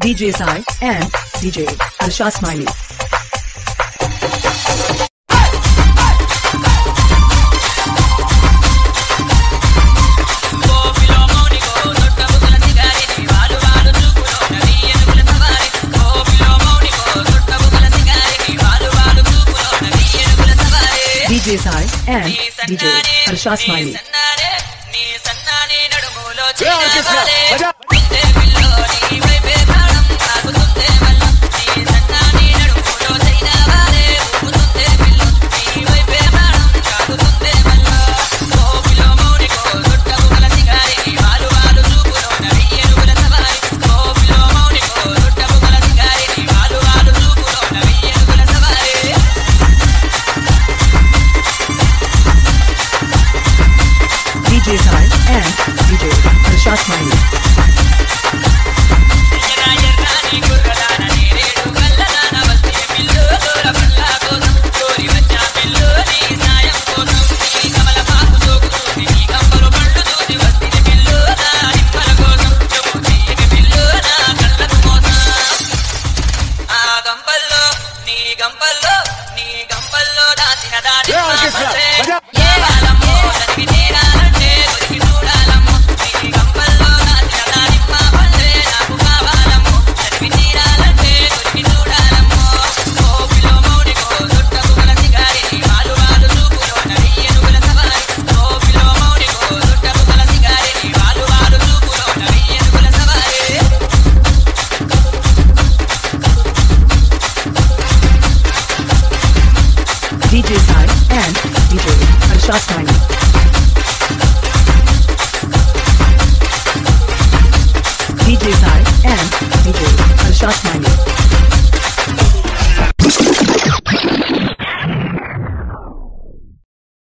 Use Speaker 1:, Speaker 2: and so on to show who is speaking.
Speaker 1: DJ Sai and DJ Harsha Smiley. DJ Sai and DJ Harsha Smiley. DJ Sai and DJ Harsha Smiley. DJ Sai and DJ Harsha Smiley. DJ Sai and DJ Harsha Smiley.